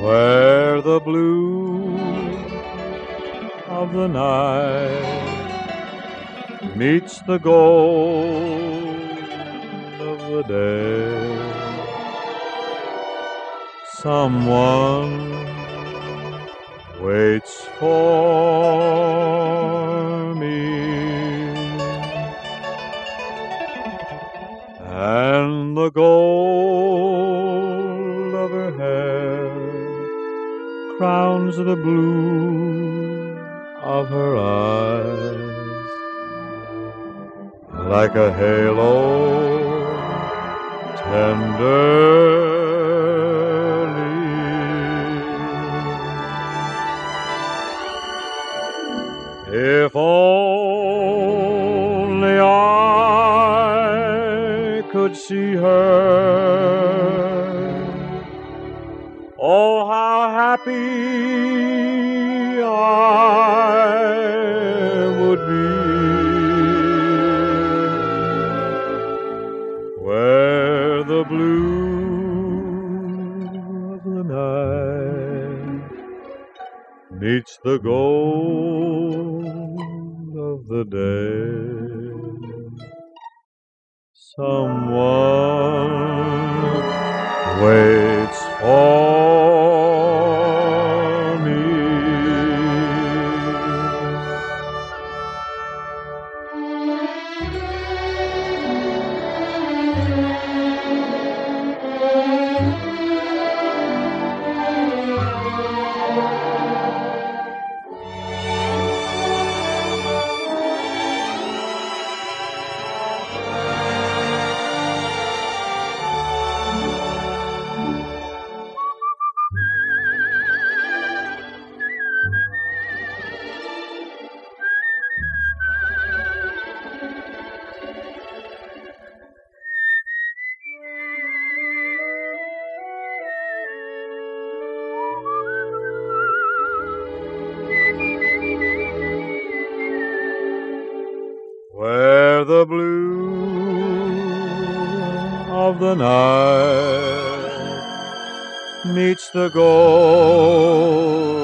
where the blue of the night meets the gold of the day. Someone waits for me, and the gold of her hair crowns the blue of her eyes. Like a halo tenderly, if only I could see her, oh how happy I would be. Where the blue of the night meets the gold of the day. Someone waits for me. Where the blue of the night meets the gold